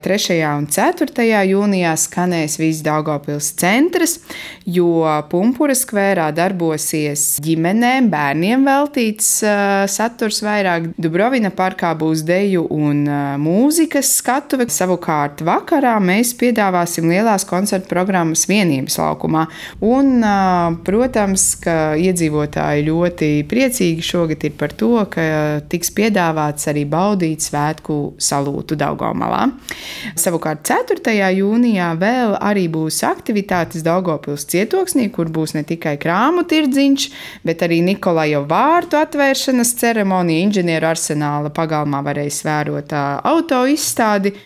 3. un 4. jūnijā skanēs viss Daugavpils centrs, jo Pumpura skvērā darbosies ģimenēm, bērniem veltīts saturs vairāk. Dubrovina parkā būs deju un mūzikas skatuve. Savukārt vakarā mēs piedāvāsim lielās koncertu programmas Vienības laukumā. Un, protams, ka iedzīvotāji ļoti priecīgi šogad ir par to, ka tiks piedāvāts arī baudīt svētku salūtu Daugavmalā. Savukārt 4. jūnijā vēl arī būs aktivitātes Daugavpils cietoksnī, kur būs ne tikai krāmu tirdziņš, bet arī Nikolaja vārtu atvēršanas ceremonija. Inženieru arsenāla pagalmā varēs vērot auto izstādi.